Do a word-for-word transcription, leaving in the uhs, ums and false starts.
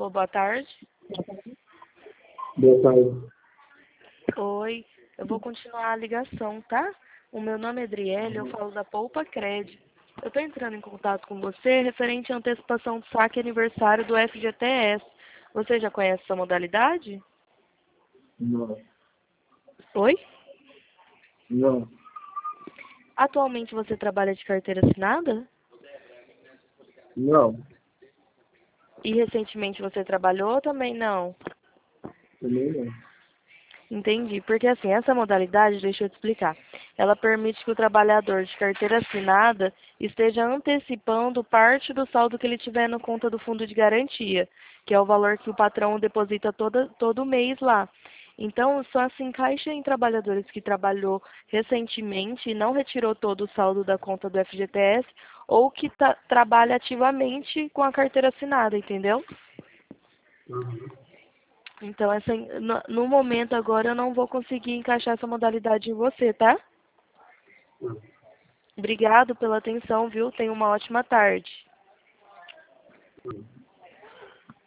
Alô, boa tarde. Boa tarde. Oi, eu vou continuar a ligação, tá? O meu nome é Adriele, eu falo da Poupa Cred. Eu estou entrando em contato com você referente à antecipação do saque aniversário do F G T S. Você já conhece essa modalidade? Não. Oi? Não. Atualmente você trabalha de carteira assinada? Não. E recentemente você trabalhou ou também não? Também não. Entendi, porque assim, essa modalidade, deixa eu te explicar, ela permite que o trabalhador de carteira assinada esteja antecipando parte do saldo que ele tiver na conta do fundo de garantia, que é o valor que o patrão deposita toda, todo mês lá. Então, só se encaixa em trabalhadores que trabalhou recentemente e não retirou todo o saldo da conta do F G T S ou que tá, trabalha ativamente com a carteira assinada, entendeu? Uhum. Então, essa, no, no momento agora eu não vou conseguir encaixar essa modalidade em você, tá? Uhum. Obrigado pela atenção, viu? Tenha uma ótima tarde. Uhum.